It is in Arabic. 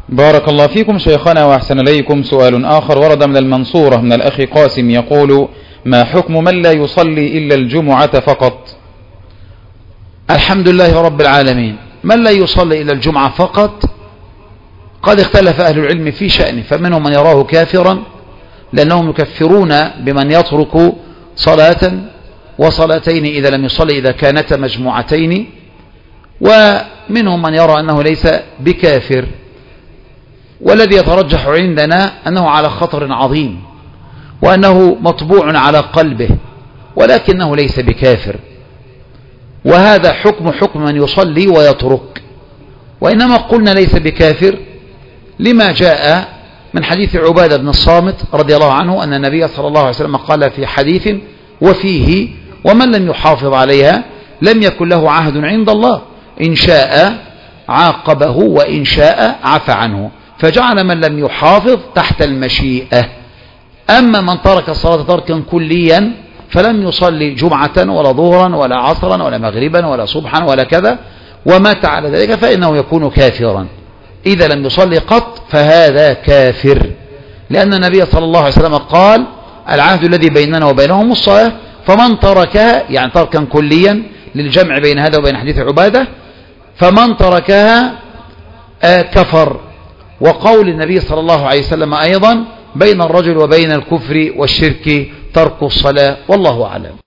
بارك الله فيكم شيخنا وأحسن إليكم. سؤال آخر ورد من المنصورة من الأخ قاسم يقول: ما حكم من لا يصلي إلا الجمعة فقط؟ الحمد لله رب العالمين. من لا يصلي إلا الجمعة فقط قد اختلف أهل العلم في شأنه، فمنهم من يراه كافرا لأنهم يكفرون بمن يترك صلاة وصلاتين إذا لم يصلي إذا كانتا مجموعتين، ومنهم من يرى أنه ليس بكافر، والذي يترجح عندنا أنه على خطر عظيم وأنه مطبوع على قلبه ولكنه ليس بكافر، وهذا حكم من يصلي ويترك. وإنما قلنا ليس بكافر لما جاء من حديث عبادة بن الصامت رضي الله عنه أن النبي صلى الله عليه وسلم قال في حديث وفيه: ومن لم يحافظ عليها لم يكن له عهد عند الله، إن شاء عاقبه وإن شاء عفى عنه، فجعل من لم يحافظ تحت المشيئة. أما من ترك الصلاة تركا كليا فلم يصلي جمعة ولا ظهرا ولا عصرا ولا مغربا ولا صبحا ولا كذا ومات على ذلك فإنه يكون كافرا. إذا لم يصلي قط فهذا كافر، لأن النبي صلى الله عليه وسلم قال: العهد الذي بيننا وبينهم الصلاة، فمن تركها يعني تركا كليا للجمع بين هذا وبين حديث عبادة، فمن تركها كفر. وقول النبي صلى الله عليه وسلم أيضا: بين الرجل وبين الكفر والشرك ترك الصلاة، والله أعلم.